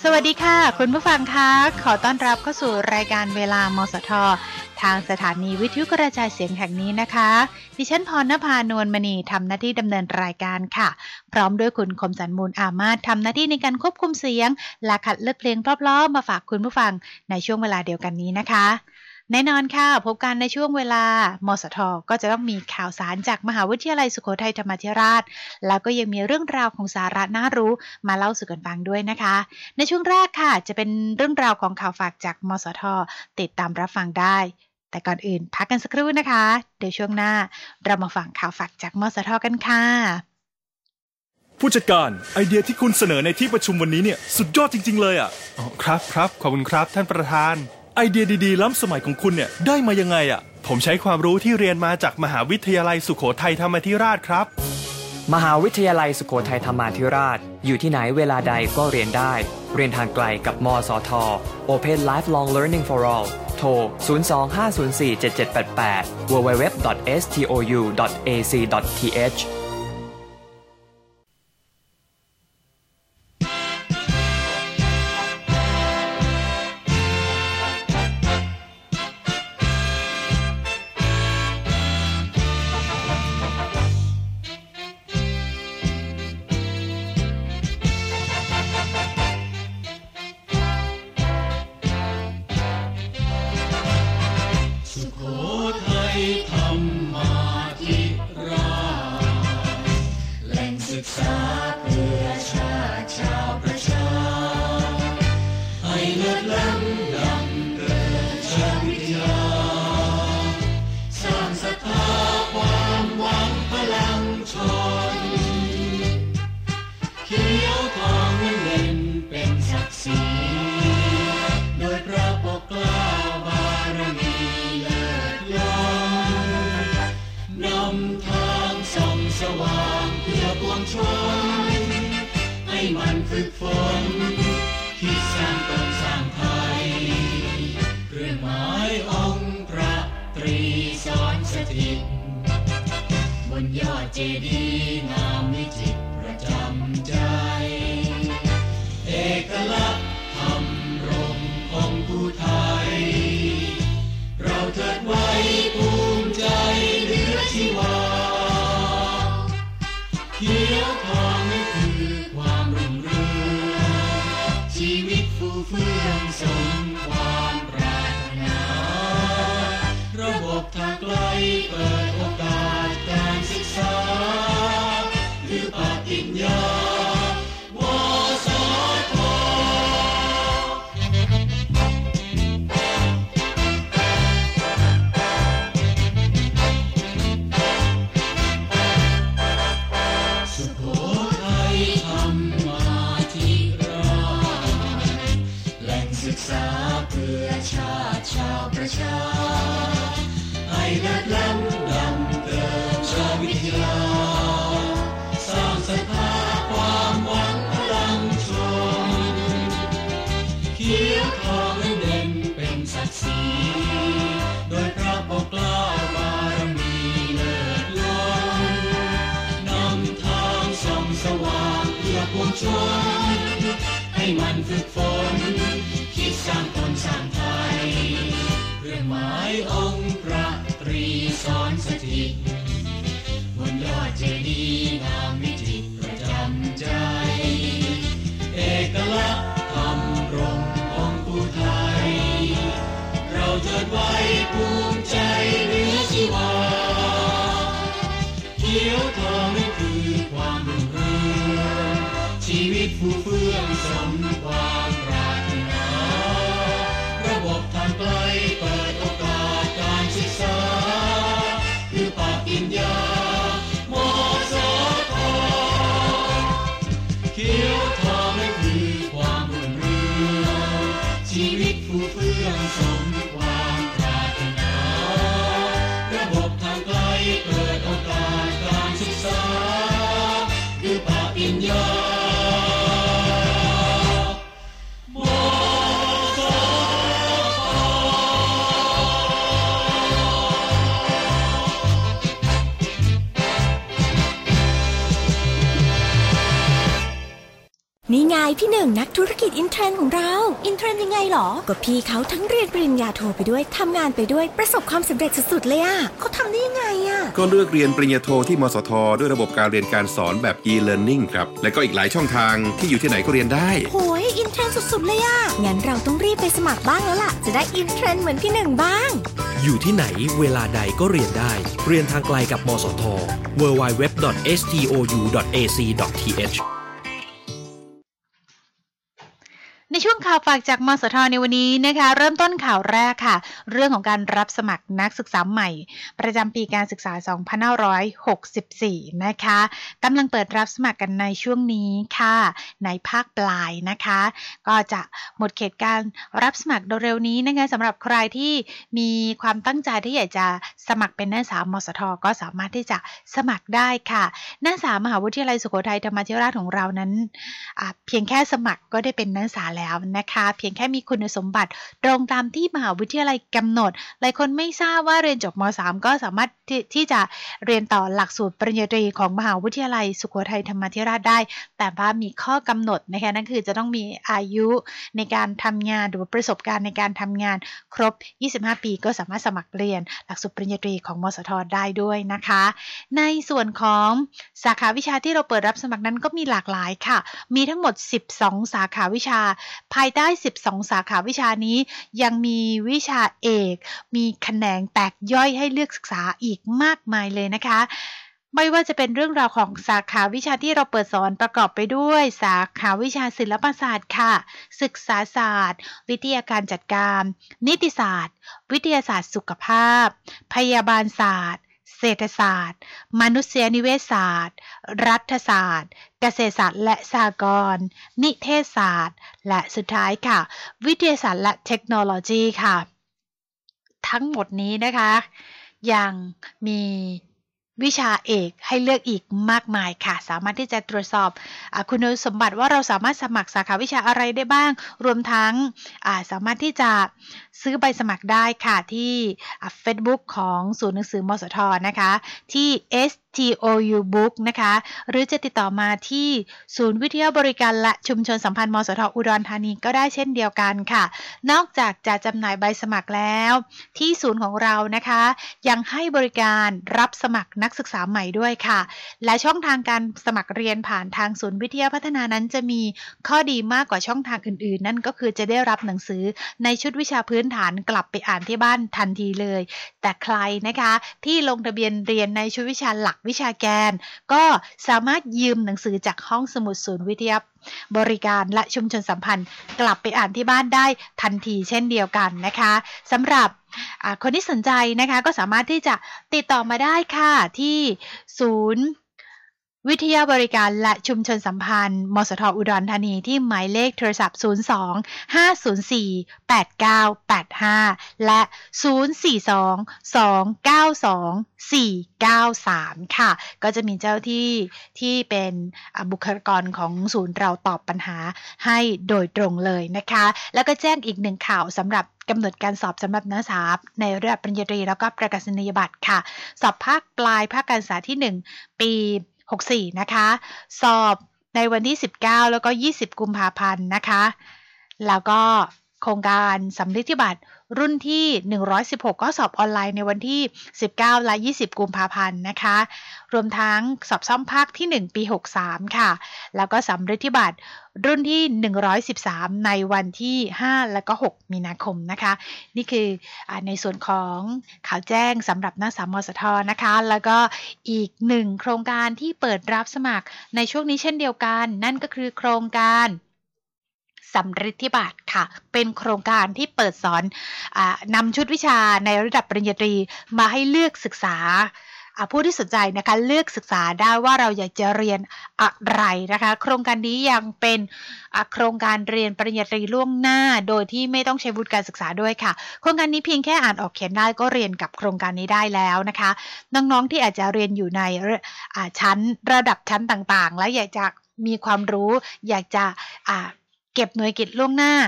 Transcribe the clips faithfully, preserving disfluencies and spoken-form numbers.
สวัสดีค่ะคุณผู้ฟังคะขอต้อนรับเข้าสู่รายการเวลามสททางสถานีวิทยุกระจายเสียงแห่งนี้นะคะดิฉันพรณภานวลมณีทำหน้าที่ดำเนินรายการค่ะพร้อมด้วยคุณคมสันต์มูลอามาตย์ทำหน้าที่ในการควบคุมเสียงและคัดเลือกเพลงเพราะๆมาฝากคุณผู้ฟังในช่วงเวลาเดียวกันนี้นะคะแน่นอนค่ะพบกันในช่วงเวลามสทก็จะต้องมีข่าวสารจากมหาวิทยาลัยสุโขทัยธรรมาธิราชแล้วก็ยังมีเรื่องราวของสาระน่ารู้มาเล่าสู่กันฟังด้วยนะคะในช่วงแรกค่ะจะเป็นเรื่องราวของข่าวฝากจากมสทติดตามรับฟังได้แต่ก่อนอื่นพักกันสักครู่นะคะเดี๋ยวช่วงหน้าเรามาฟังข่าวฝากจากมสทกันค่ะผู้จัดการไอเดียที่คุณเสนอในที่ประชุมวันนี้เนี่ยสุดยอดจริงๆเลยอ่ะอ๋อครับครับขอบคุณครับท่านประธานไอเดียดีๆล้ำสมัยของคุณเนี่ยได้มายังไงอ่ะผมใช้ความรู้ที่เรียนมาจากมหาวิทยาลัยสุโขทัยธรรมาธิราชครับมหาวิทยาลัยสุโขทัยธรรมาธิราชอยู่ที่ไหนเวลาใดก็เรียนได้เรียนทางไกลกับมสท Open Lifelong Learning for All โทร ศูนย์ สอง ห้า ศูนย์ สี่ เจ็ด เจ็ด แปด แปด ดับเบิลยู ดับเบิลยู ดับเบิลยู ดอท เอส ที โอ ยู ดอท เอ ซี ดอท ที เอชให้มันฝึกฝนคิดสร้างตนสร้างไทยเครื่องหมายองค์พระตรีสอนสถิตบนยอดเจดีย์งามวิจิตรประจำใจเอกลักษณ์ธรรมรงองค์ผู้ไทยเราเทิดไว้ภูมิใจเหนือชีวาเขียวทองนั่นคือความรุ่งเรืองชีวิตผู้เฟื่องสมความปรารถนาระบบทางไกลเปิดโอกาสการศึกษาคือปฏินี่ไงพี่หนึ่งนักธุรกิจอินเทรนด์ของเราอินเทรนด์ยังไงหรอก็พี่เขาทั้งเรียนปริญญาโทไปด้วยทำงานไปด้วยประสบความสำเร็จสุดๆเลยอ่ะเขาทำได้ยังไงอ่ะก็เลือกเรียนปริญญาโทที่มสทด้วยระบบการเรียนการสอนแบบ e-learning ครับและก็อีกหลายช่องทางที่อยู่ที่ไหนก็เรียนได้โหยอินเทรนด์สุดๆเลยอ่ะงั้นเราต้องรีบไปสมัครบ้างแล้วล่ะจะได้อินเทรนด์เหมือนพี่หนึ่งบ้างอยู่ที่ไหนเวลาใดก็เรียนได้เรียนทางไกลกับมสท ดับเบิลยู ดับเบิลยู ดับเบิลยู ดอท เอส ที โอ ยู ดอท เอ ซี ดอท ที เอชในช่วงข่าวฝากจากมสทในวันนี้นะคะเริ่มต้นข่าวแรกค่ะเรื่องของการรับสมัครนักศึกษาใหม่ประจำปีการศึกษาสองพันห้าร้อยหกสิบสี่นะคะกำลังเปิดรับสมัครกันในช่วงนี้ค่ะในภาคปลายนะคะก็จะหมดเขตการรับสมัครเร็วๆนี้นะคะสำหรับใครที่มีความตั้งใจที่อยากจะสมัครเป็นนักศึกษามสทก็สามารถที่จะสมัครได้ค่ะนักศึกษามหาวิทยาลัยสุโขทัยธรรมาธิราชของเรานั้นเพียงแค่สมัครก็ได้เป็นนักศึกษาแล้วนะคะเพียงแค่มีคุณสมบัติตรงตามที่มหาวิทยาลัยกำหนดหลายคนไม่ทราบว่าเรียนจบม.สาม ก็สามารถท, ที่จะเรียนต่อหลักสูตรปริญญาตรีของมหาวิทยาลัยสุโขทัยธรรมาธิราชได้แต่ว่ามีข้อกำหนดนะคะนั่นคือจะต้องมีอายุในการทำงานหรือประสบการณ์ในการทำงานครบยี่สิบห้าปีก็สามารถสมัครเรียนหลักสูตรปริญญาตรีของมสทได้ด้วยนะคะในส่วนของสาขาวิชาที่เราเปิดรับสมัครนั้นก็มีหลากหลายค่ะมีทั้งหมดสิบสองสาขาวิชาภายใต้สิบสองสาขาวิชานี้ยังมีวิชาเอกมีแขนงแตกย่อยให้เลือกศึกษาอีกมากมายเลยนะคะไม่ว่าจะเป็นเรื่องราวของสาขาวิชาที่เราเปิดสอนประกอบไปด้วยสาขาวิชาศิลปศาสตร์ค่ะศึกษาศาสตร์วิทยาการจัดการนิติศาสตร์วิทยาศาสตร์สุขภาพพยาบาลศาสตร์เศรษฐศาสตร์มนุษยนิเวศศาสตร์รัฐศาสตร์เกษตรศาสตร์และสหกรณ์นิเทศศาสตร์และสุดท้ายค่ะวิทยาศาสตร์และเทคโนโลยีค่ะทั้งหมดนี้นะคะยังมีวิชาเอกให้เลือกอีกมากมายค่ะสามารถที่จะตรวจสอบอคุณสมบัติว่าเราสามารถสมัครสาขาวิชาอะไรได้บ้างรวมทั้งสามารถที่จะซื้อใบสมัครได้ค่ะที่ Facebook ของศูนย์หนังสือมสทนะคะที่ เอส ที โอ ยู Book นะคะหรือจะติดต่อมาที่ศูนย์วิทยาบริการและชุมชนสัมพันธ์มสทอุดรธานีก็ได้เช่นเดียวกันค่ะนอกจากจะจำหน่ายใบสมัครแล้วที่ศูนย์ของเรานะคะยังให้บริการรับสมัครนักศึกษาใหม่ด้วยค่ะและช่องทางการสมัครเรียนผ่านทางศูนย์วิทยาพัฒนานั้นจะมีข้อดีมากกว่าช่องทางอื่นๆนั่นก็คือจะได้รับหนังสือในชุดวิชาพื้นฐานกลับไปอ่านที่บ้านทันทีเลยแต่ใครนะคะที่ลงทะเบียนเรียนในชุดวิชาหลักวิชาแกนก็สามารถยืมหนังสือจากห้องสมุดศูนย์วิทยาบริการและชุมชนสัมพันธ์กลับไปอ่านที่บ้านได้ทันทีเช่นเดียวกันนะคะสำหรับคนที่สนใจนะคะก็สามารถที่จะติดต่อมาได้ค่ะที่ศูนย์วิทยาบริการและชุมชนสัมพันธ์มสทอุดรธานีที่หมายเลขโทรศัพท์ศูนย์ สอง ห้า ศูนย์ สี่ แปด เก้า แปด ห้าและศูนย์ สี่ สอง สอง เก้า สอง สี่ เก้า สามค่ะก็จะมีเจ้าที่ที่เป็นบุคลากรของศูนย์เราตอบปัญหาให้โดยตรงเลยนะคะแล้วก็แจ้งอีกหนึ่งข่าวสำหรับกำหนดการสอบสำหรับนักศึกษาในระดับปริญญาตรีแล้วก็ประกาศนียบัตรค่ะสอบภาคปลายภาคการศึกษาที่หนึ่งปีหกสิบสี่นะคะสอบในวันที่สิบเก้าแล้วก็ยี่สิบกุมภาพันธ์นะคะแล้วก็โครงการสำลิดบัตรรุ่นที่หนึ่งร้อยสิบหกก็สอบออนไลน์ในวันที่สิบเก้าและยี่สิบกุมภาพันธ์นะคะรวมทั้งสอบซ่อมภาคที่หนึ่งปีหกสิบสามค่ะแล้วก็สำลิดบัตรรุ่นที่หนึ่งร้อยสิบสามในวันที่ห้าและก็หกมีนาคมนะคะนี่คือในส่วนของข่าวแจ้งสำหรับนักศึกษามสทนะคะแล้วก็อีกหนึ่งโครงการที่เปิดรับสมัครในช่วงนี้เช่นเดียวกันนั่นก็คือโครงการสำฤทธิบัตรค่ะเป็นโครงการที่เปิดสอนอานำชุดวิชาในระดับปริญญาตรีมาให้เลือกศึกษาผู้ที่สนใจนะคะเลือกศึกษาได้ว่าเราอยากจะเรียนอะไรนะคะโครงการนี้ยังเป็นโครงการเรียนปริญญาตรีล่วงหน้าโดยที่ไม่ต้องใช้วุฒิการศึกษาด้วยค่ะโครงการนี้เพียงแค่อ่านออกเขียนได้ก็เรียนกับโครงการนี้ได้แล้วนะคะน้องๆที่อาจจะเรียนอยู่ในชั้นระดับชั้นต่างๆและอยากจะมีความรู้อยากจะเก็บหน่วยกิตล่วงหน้า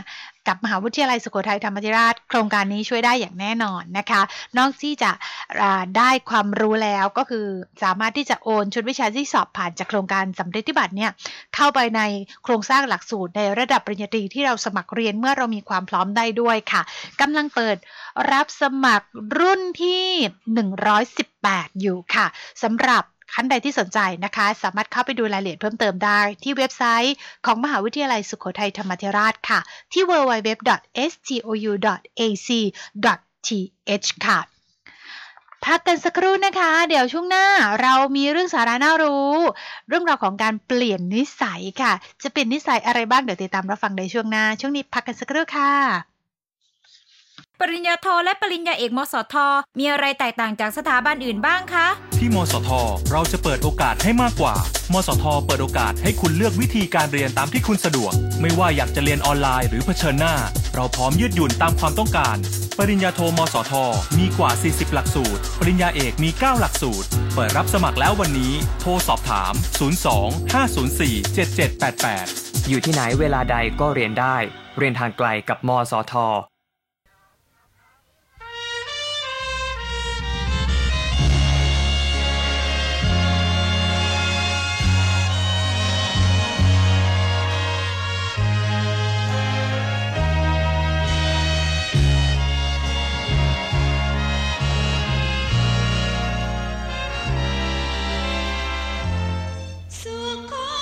กับมหาวิทยาลัยสุโขทัยธรรมาธิราชโครงการนี้ช่วยได้อย่างแน่นอนนะคะนอกที่จะได้ความรู้แล้วก็คือสามารถที่จะโอนชุดวิชาที่สอบผ่านจากโครงการสำเร็จบัตรเนี่ยเข้าไปในโครงสร้างหลักสูตรในระดับปริญญาตรีที่เราสมัครเรียนเมื่อเรามีความพร้อมได้ด้วยค่ะกำลังเปิดรับสมัครรุ่นที่หนึ่งร้อยสิบแปดอยู่ค่ะสำหรับท่านใดที่สนใจนะคะสามารถเข้าไปดูรายละเอียดเพิ่มเติมได้ที่เว็บไซต์ของมหาวิทยาลัยสุโขทัยธรรมาธิราชค่ะที่ ดับเบิลยู ดับเบิลยู ดับเบิลยู ดอท เอส ที โอ ยู ดอท เอ ซี ดอท ที เอช ค่ะพักกันสักครู่นะคะเดี๋ยวช่วงหน้าเรามีเรื่องสาระน่ารู้เรื่องราวของการเปลี่ยนนิสัยค่ะจะเป็นนิสัยอะไรบ้างเดี๋ยวติดตามรับฟังในช่วงหน้าช่วงนี้พักกันสักครู่ค่ะปริญญาโทและปริญญาเอกมสทมีอะไรแตกต่างจากสถาบันอื่นบ้างคะที่มสทเราจะเปิดโอกาสให้มากกว่ามสทเปิดโอกาสให้คุณเลือกวิธีการเรียนตามที่คุณสะดวกไม่ว่าอยากจะเรียนออนไลน์หรือเผชิญหน้าเราพร้อมยืดหยุ่นตามความต้องการปริญญาโทมสทมีกว่าสี่สิบหลักสูตรปริญญาเอกมีเก้าหลักสูตรเปิดรับสมัครแล้ววันนี้โทรสอบถามศูนย์ สอง ห้า ศูนย์ สี่ เจ็ด เจ็ด แปด แปดอยู่ที่ไหนเวลาใดก็เรียนได้เรียนทางไกลกับมสท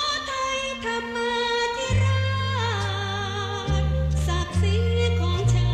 ศักดิ์ศรีของชา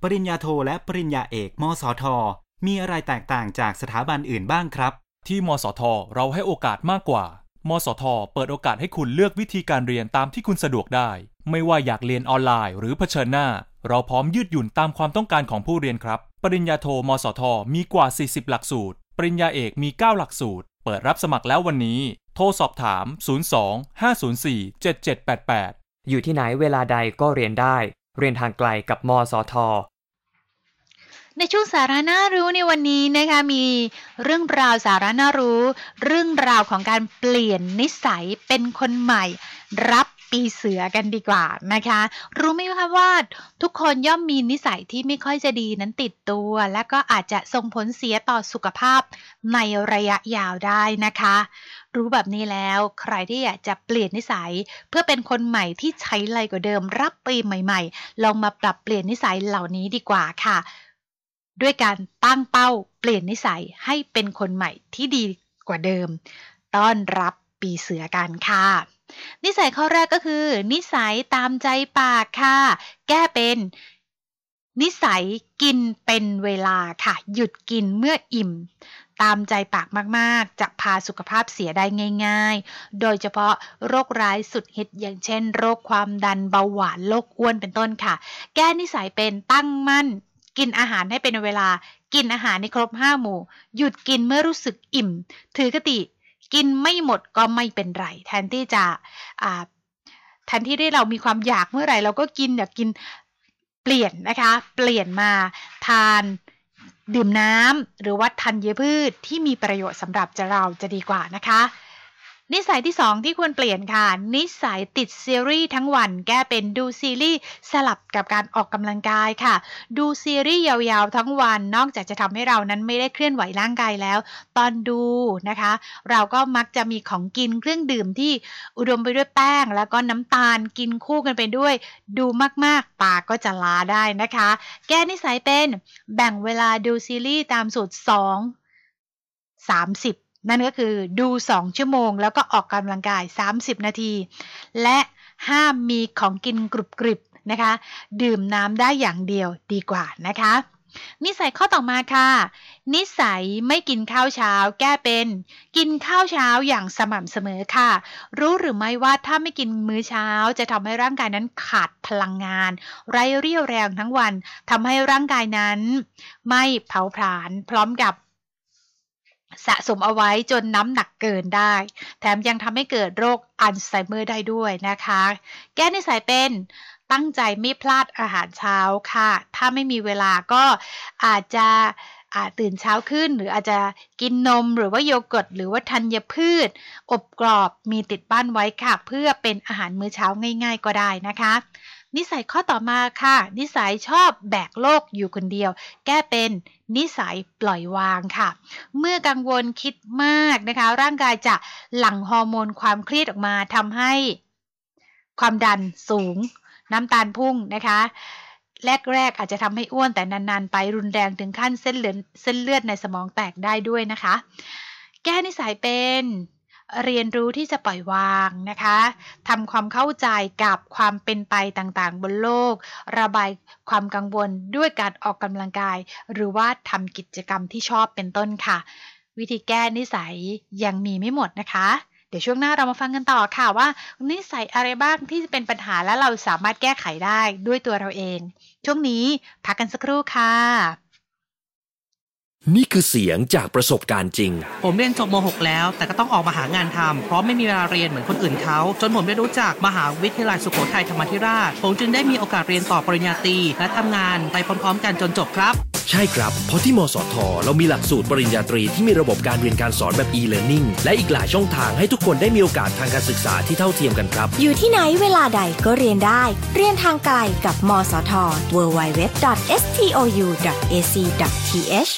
ปริญญาโทและปริญญาเอกมสท.มีอะไรแตกต่างจากสถาบันอื่นบ้างครับที่มสท.เราให้โอกาสมากกว่ามสท.เปิดโอกาสให้คุณเลือกวิธีการเรียนตามที่คุณสะดวกได้ไม่ว่าอยากเรียนออนไลน์หรือเผชิญหน้าเราพร้อมยืดหยุ่นตามความต้องการของผู้เรียนครับปริญญาโทมสท.มีกว่าสี่สิบหลักสูตรปริญญาเอกมีเก้าหลักสูตรเปิดรับสมัครแล้ววันนี้โทรสอบถามศูนย์ สอง ห้า ศูนย์ สี่ เจ็ด เจ็ด แปด แปดอยู่ที่ไหนเวลาใดก็เรียนได้เรียนทางไกลกับมสท. ในช่วงสาระน่ารู้ในวันนี้นะคะมีเรื่องราวสาระน่ารู้เรื่องราวของการเปลี่ยนนิสัยเป็นคนใหม่รับปีเสือกันดีกว่านะคะรู้ไหมคะว่าทุกคนย่อมมีนิสัยที่ไม่ค่อยจะดีนั้นติดตัวและก็อาจจะส่งผลเสียต่อสุขภาพในระยะยาวได้นะคะรู้แบบนี้แล้วใครที่อยากจะเปลี่ยนนิสัยเพื่อเป็นคนใหม่ที่ใช้ไรกว่าเดิมรับปีใหม่ๆลองมาปรับเปลี่ยนนิสัยเหล่านี้ดีกว่าค่ะด้วยการตั้งเป้าเปลี่ยนนิสัยให้เป็นคนใหม่ที่ดีกว่าเดิมต้อนรับปีเสือกันค่ะนิสัยข้อแรกก็คือนิสัยตามใจปากค่ะแก้เป็นนิสัยกินเป็นเวลาค่ะหยุดกินเมื่ออิ่มตามใจปากมากๆจะพาสุขภาพเสียได้ง่ายๆโดยเฉพาะโรคร้ายสุดฮิตอย่างเช่นโรคความดันเบาหวานโรคอ้วนเป็นต้นค่ะแก้นิสัยเป็นตั้งมั่นกินอาหารให้เป็นเวลากินอาหารในครบห้าหมู่หยุดกินเมื่อรู้สึกอิ่มถือคติกินไม่หมดก็ไม่เป็นไรแทนที่จะอ่าแทนที่ที่เรามีความอยากเมื่อไหร่เราก็กินอยากกินเปลี่ยนนะคะเปลี่ยนมาทานดื่มน้ำหรือว่าธัญพืชที่มีประโยชน์สำหรับจะเราจะดีกว่านะคะนิสัยที่สองที่ควรเปลี่ยนค่ะนิสัยติดซีรีส์ทั้งวันแก้เป็นดูซีรีส์สลับกับการออกกำลังกายค่ะดูซีรีส์ยาวๆทั้งวันนอกจากจะทำให้เรานั้นไม่ได้เคลื่อนไหวร่างกายแล้วตอนดูนะคะเราก็มักจะมีของกินเครื่องดื่มที่อุดมไปด้วยแป้งแล้วก็น้ำตาลกินคู่กันไปด้วยดูมากๆตาก็จะล้าได้นะคะแก้นิสัยเป็นแบ่งเวลาดูซีรีส์ตามสูตรสอง สามสิบนั่นก็คือดูสองชั่วโมงแล้วก็ออกกำลังกายสามสิบนาทีและห้ามมีของกินกรุบกริบนะคะดื่มน้ำได้อย่างเดียวดีกว่านะคะนิสัยข้อต่อมาค่ะนิสัยไม่กินข้าวเช้าแก้เป็นกินข้าวเช้าอย่างสม่ำเสมอค่ะรู้หรือไม่ว่าถ้าไม่กินมื้อเช้าจะทำให้ร่างกายนั้นขาดพลังงานไร้เรี่ยวแรงทั้งวันทำให้ร่างกายนั้นไม่เผาผลาญพร้อมกับสะสมเอาไว้จนน้ำหนักเกินได้แถมยังทำให้เกิดโรคอัลไซเมอร์ได้ด้วยนะคะแก้นิสัยเป็นตั้งใจไม่พลาดอาหารเช้าค่ะถ้าไม่มีเวลาก็อาจจะอาจตื่นเช้าขึ้นหรืออาจจะกินนมหรือว่าโยเกิร์ตหรือว่าธัญพืชอบกรอบมีติดบ้านไว้ค่ะเพื่อเป็นอาหารมื้อเช้าง่ายๆก็ได้นะคะนิสัยข้อต่อมาค่ะนิสัยชอบแบกโลกอยู่คนเดียวแก้เป็นนิสัยปล่อยวางค่ะเมื่อกังวลคิดมากนะคะร่างกายจะหลั่งฮอร์โมนความเครียดออกมาทำให้ความดันสูงน้ำตาลพุ่งนะคะแรกๆอาจจะทำให้อ้วนแต่นานๆไปรุนแรงถึงขั้นเส้นเลือดเส้นเลือดในสมองแตกได้ด้วยนะคะแก้นิสัยเป็นเรียนรู้ที่จะปล่อยวางนะคะทำความเข้าใจกับความเป็นไปต่างๆบนโลกระบายความกังวลด้วยการออกกำลังกายหรือว่าทำกิจกรรมที่ชอบเป็นต้นค่ะวิธีแก้นิสัยยังมีไม่หมดนะคะเดี๋ยวช่วงหน้าเรามาฟังกันต่อค่ะว่านิสัยอะไรบ้างที่จะเป็นปัญหาและเราสามารถแก้ไขได้ด้วยตัวเราเองช่วงนี้พักกันสักครู่ค่ะนี่คือเสียงจากประสบการณ์จริงผมเรียนจบม หก แล้วแต่ก็ต้องออกมาหางานทำเพราะไม่มีเวลาเรียนเหมือนคนอื่นเขาจนผมได้รู้จักมหาวิทยาลัยสุโขทัยธรรมาธิราชผมจึงได้มีโอกาสเรียนต่อปริญญาตรีและทำงานไปพร้อมๆกันจนจบครับใช่ครับเพราะที่มสทเรามีหลักสูตรปริญญาตรีที่มีระบบการเรียนการสอนแบบ e-learning และอีกหลายช่องทางให้ทุกคนได้มีโอกาสทางการศึกษาที่เท่าเทียมกันครับอยู่ที่ไหนเวลาใดก็เรียนได้เรียนทางไกลกับมสท ดับเบิลยู ดับเบิลยู ดับเบิลยู ดอท เอส ที โอ ยู ดอท เอ ซี ดอท ที เอช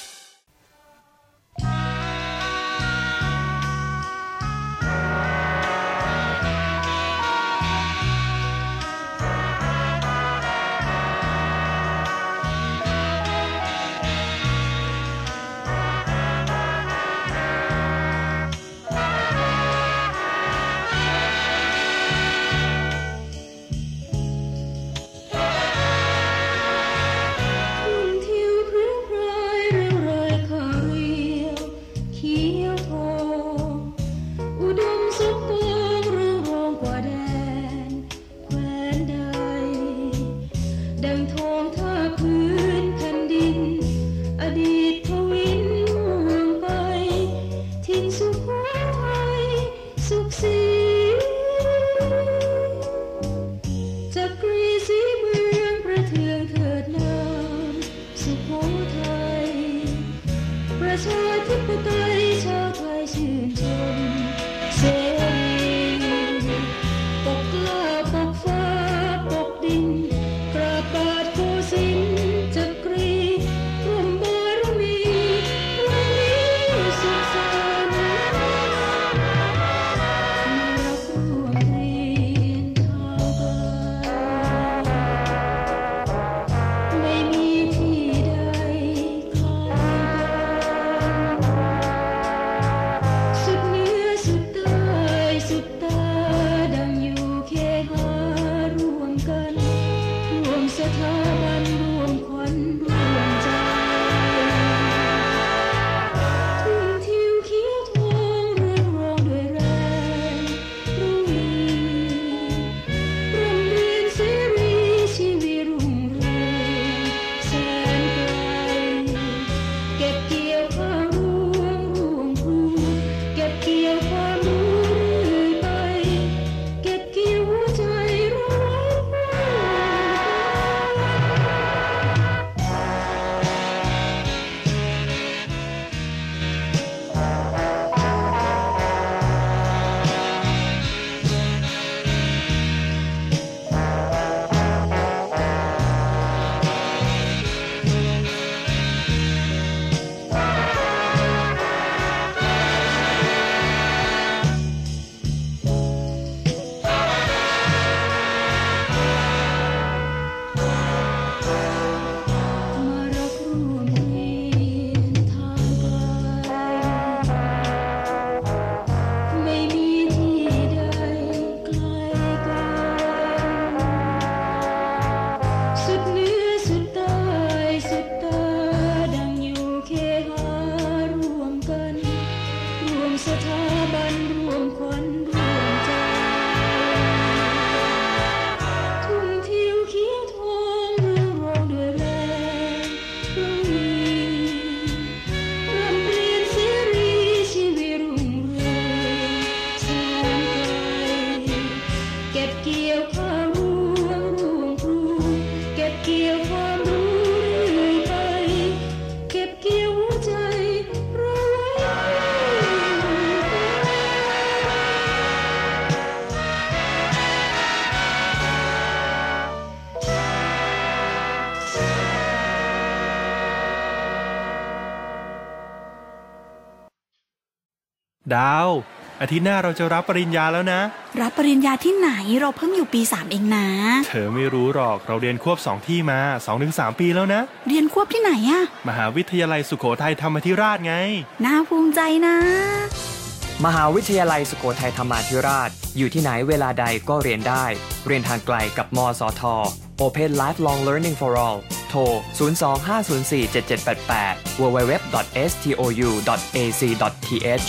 โขทัยประชาธิปไตยชาวไทยชื่นชมเสรีปกกล้าปกฟ้าปกดินกราบาทโกสินทร์จักรีร่วมบารมีวันนี้สุขสันต์มารับร่วมเรียนทางไกลไม่มีที่ใดคล้ายกันสุดเหนือสุดใต้สุดตาดังอยู่เคหาร่วมกันร่วมสถาบันร่วมขวัญร่วมใจทุ่งทิวเขียวทองเรืองรองด้วยแรงรุ่งร่ำเรียนเสรีชีวิตรุ่งเรืองแสนไกลเก็บเกี่ยวความรู้ร่วงครูเก็บเกี่ยวความรู้เรื่อยไปเก็บเกี่ยวหัวใจเราไว้คู่กันมารับร่วมเรียนทางไกลไม่มีที่ใดไกลกันสุดเหนือสุดใต้สุดตาดังอยู่เคหาร่วมกันร่วมสถาบันร่วมขวัญร่วมใจทุ่งทิวเขียวทองเรืองรองด้วยแรงรุ่งร่ำเรียนเสรีชีวิตรุ่งเรืองแสนไกลเก็บเกี่ยวความรู้ร่วงครูเก็บเกี่ยวความรู้เรื่อยไปเก็บเกี่ยวหัวใจเราไว้คู่กันดาว อาทิตย์หน้าเราจะรับปริญญาแล้วนะรับปริญญาที่ไหนเราเพิ่งอยู่ปีสามเองนะเธอไม่รู้หรอกเราเรียนควบสองที่มา สองถึงสาม ปีแล้วนะเรียนควบที่ไหนอะมหาวิทยาลัยสุโขทัยธรรมาธิราชไงน่าภูมิใจนะมหาวิทยาลัยสุโขทัยธรรมาธิราชอยู่ที่ไหนเวลาใดก็เรียนได้ เรียนทางไกลกับมสท Open Lifelong Learning for All โทร ศูนย์ สอง ห้า ศูนย์ สี่ เจ็ด เจ็ด แปด แปด ดับเบิลยู ดับเบิลยู ดับเบิลยู ดอท เอส ที โอ ยู ดอท เอ ซี ดอท ที เอช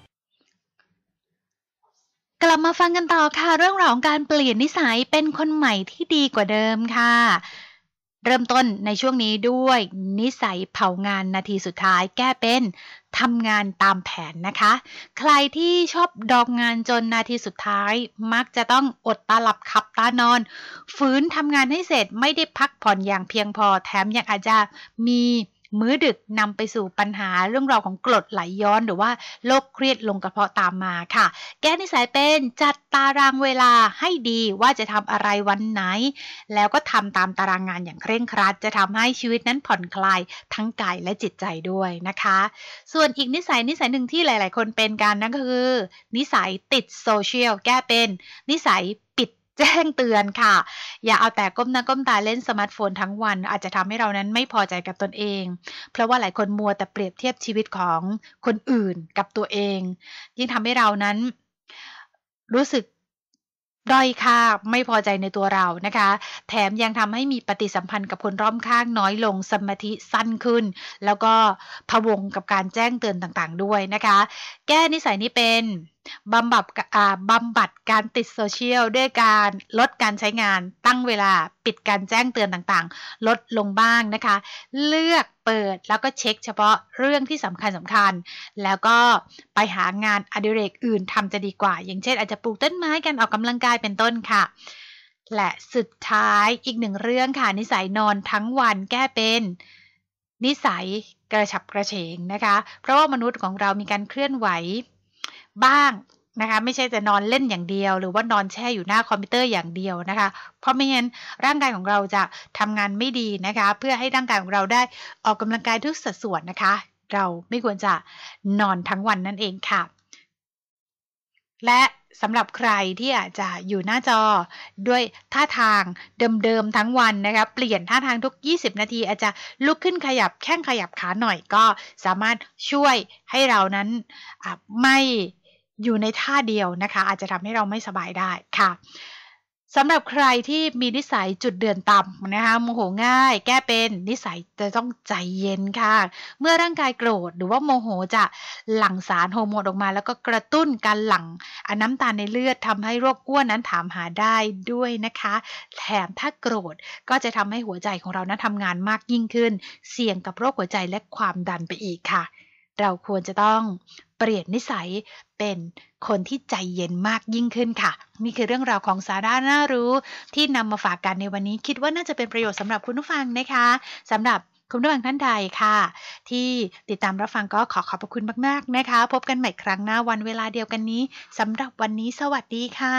กลับมาฟังกันต่อค่ะเรื่องราวของการเปลี่ยนนิสัยเป็นคนใหม่ที่ดีกว่าเดิมค่ะ เริ่มต้นในช่วงนี้ด้วยนิสัยเผางานนาทีสุดท้ายแก้เป็นทำงานตามแผนนะคะ ใครที่ชอบดองงานจนนาทีสุดท้ายมักจะต้องอดตาหลับขับตานอนฝืนทำงานให้เสร็จไม่ได้พักผ่อนอย่างเพียงพอแถมยังอาจจะมีมื้อดึกนำไปสู่ปัญหาเรื่องราวของกรดไหลย้อนหรือว่าโรคเครียดลงกระเพาะตามมาค่ะแก้นิสัยเป็นจัดตารางเวลาให้ดีว่าจะทำอะไรวันไหนแล้วก็ทำตามตารางงานอย่างเคร่งครัดจะทำให้ชีวิตนั้นผ่อนคลายทั้งกายและจิตใจด้วยนะคะส่วนอีกนิสัยนิสัยหนึ่งที่หลายๆคนเป็นกันนั่นก็คือนิสัยติดโซเชียลแก้เป็นนิสัยปิดแจ้งเตือนค่ะอย่าเอาแต่ก้มหน้าก้มตาเล่นสมาร์ทโฟนทั้งวันอาจจะทำให้เรานั้นไม่พอใจกับตนเองเพราะว่าหลายคนมัวแต่เปรียบเทียบชีวิตของคนอื่นกับตัวเองยิ่งทำให้เรานั้นรู้สึกด้อยค่าไม่พอใจในตัวเรานะคะแถมยังทำให้มีปฏิสัมพันธ์กับคนรอบข้างน้อยลงสมาธิสั้นขึ้นแล้วก็พะวงกับการแจ้งเตือนต่างๆด้วยนะคะแก้นิสัยนี้เป็นบำบัดอ่าบำบัดการติดโซเชียลด้วยการลดการใช้งานตั้งเวลาปิดการแจ้งเตือนต่างๆลดลงบ้างนะคะเลือกเปิดแล้วก็เช็คเฉพาะเรื่องที่สำคัญสำคัญแล้วก็ไปหางานอดิเรกอื่นทำจะดีกว่าอย่างเช่นอาจจะปลูกต้นไม้การออกกำลังกายเป็นต้นค่ะและสุดท้ายอีกหนึ่งเรื่องค่ะนิสัยนอนทั้งวันแก้เป็นนิสัยกระฉับกระเฉงนะคะเพราะว่ามนุษย์ของเรามีการเคลื่อนไหวบ้างนะคะไม่ใช่แต่นอนเล่นอย่างเดียวหรือว่านอนแช่อยู่หน้าคอมพิวเตอร์อย่างเดียวนะคะเพราะไม่งั้นร่างกายของเราจะทำงานไม่ดีนะคะเพื่อให้ร่างกายของเราได้ออกกำลังกายทุกสัดส่วนนะคะเราไม่ควรจะนอนทั้งวันนั่นเองค่ะและสำหรับใครที่อาจจะอยู่หน้าจอด้วยท่าทางเดิมๆทั้งวันนะคะเปลี่ยนท่าทางทุกยี่สิบนาทีอาจจะลุกขึ้นขยับแข้งขยับขาหน่อยก็สามารถช่วยให้เรานั้นไม่อยู่ในท่าเดียวนะคะอาจจะทำให้เราไม่สบายได้ค่ะสำหรับใครที่มีนิสัยจุดเดือนต่ำนะคะโมโหง่ายแก้เป็นนิสัยจะต้องใจเย็นค่ะเมื่อร่างกายโกรธหรือว่าโมโหจะหลั่งสารฮอร์โมนออกมาแล้วก็กระตุ้นการหลั่งน้ำตาลในเลือดทำให้โรคอ้วนนั้นถามหาได้ด้วยนะคะแถมถ้าโกรธก็จะทำให้หัวใจของเรานั้นทำงานมากยิ่งขึ้นเสี่ยงกับโรคหัวใจและความดันไปอีกค่ะเราควรจะต้องเปลี่ยนนิสัยเป็นคนที่ใจเย็นมากยิ่งขึ้นค่ะนี่คือเรื่องราวของสาระน่ารู้ที่นำมาฝากกันในวันนี้คิดว่าน่าจะเป็นประโยชน์สำหรับคุณผู้ฟังนะคะสำหรับคุณผู้ฟังท่านใดค่ะที่ติดตามรับฟังก็ขอขอบพระคุณมากๆนะคะพบกันใหม่ครั้งหน้าวันเวลาเดียวกันนี้สำหรับวันนี้สวัสดีค่ะ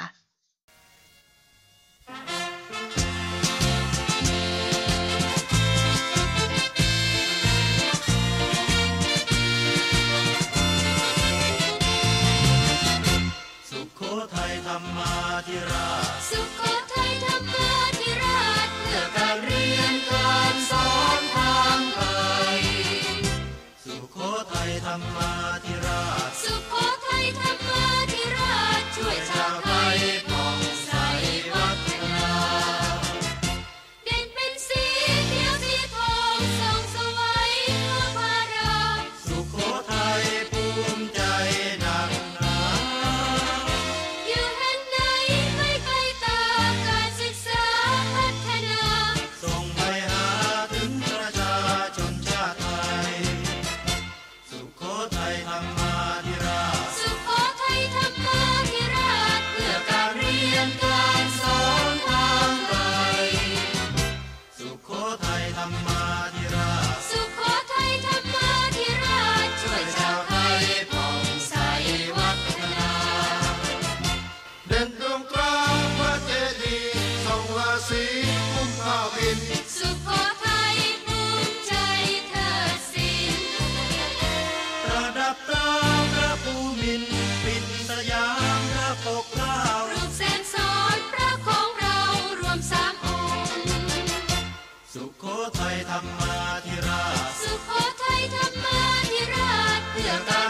สุโขทัยธรรมาธิราชสุโขทัยธรรมาธิราชเพื่อการเรียนการสอนทางไกลสุโขทัยธรรมาธิราชสุโขทัยธรรมาธิราชช่วยชาวไทยผ่องใสวัฒนาเด่นเป็นสีเขียวสีทองส่องสวัยทั่วภาราสุโขทัยภูมิใจนักหนาอยู่แห่งใดไม่ไกลตาการศึกษาพัฒนาส่งไปหาถึงประชาชนชาติไทยสุโขทัยธรรมาธิราชสุโขทัยธรรมาธิราชเพื่อการเรียนการสอนทางไกลสุโขทัยธรรมาธิราชสุโขทัยธรรมาธิราชช่วยชาวไทยผ่องใสวัฒนาเด่นดวงตราพระเจดีย์ส่องราศีพุ่มข้าวบินสุโขทัยภูมิใจเทิดสินประดับตราพระภูมินทร์ปินสยามพระปกเกล้ารูปแสนสอนพระของเรารวมสามองค์สุโขทัยธรรมาธิราชสุโขทัยธรรมาธิราชเพื่อการ